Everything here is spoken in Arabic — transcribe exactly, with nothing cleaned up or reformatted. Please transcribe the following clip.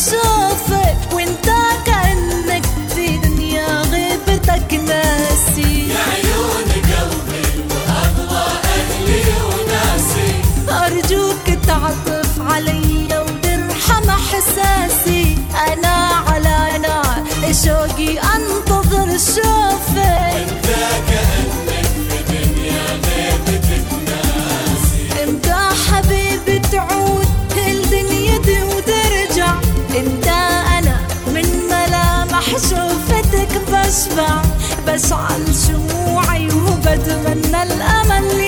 شوفك وانت كأنك في دنيا غيبتك ناسي. يا عيون قلبي وأضواء أهلي وناسي، أرجوك تعطف علي وترحم إحساسي، أنا على نار شوقي أنتظر شوفك وانت كأنك في دنيا غيبتك ناسي. امتى حبيبي تعود لدنيتي وترجع، انت انا من ملامح شوفتك بشبع، بشعل شموعي وبتمنى الامل